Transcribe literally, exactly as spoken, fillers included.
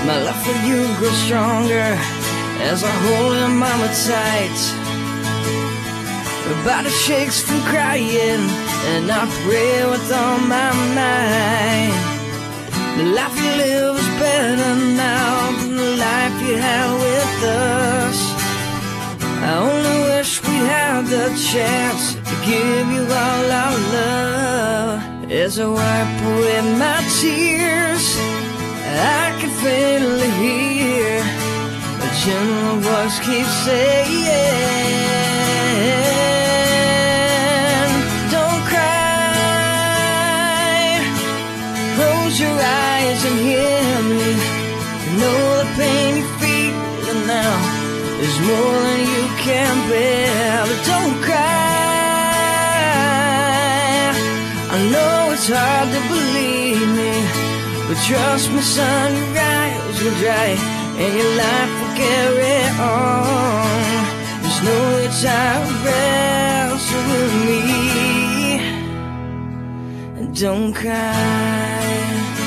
My love for you grows stronger as I hold your mama tight. Her body shakes from crying, and I pray with all my mind. The life you live is better now than the life you had with us. I only wish we had the chance to give you all our love. As I wipe away my tears, I can faintly hear a gentle voice keep saying, don't cry, close your eyes and hear me. You know the pain you feel now is more than you can bear. But don't cry, I know it's hard to believe me, but trust me son, your eyes will dry and your life will carry on. Just know that child rests with me. And don't cry.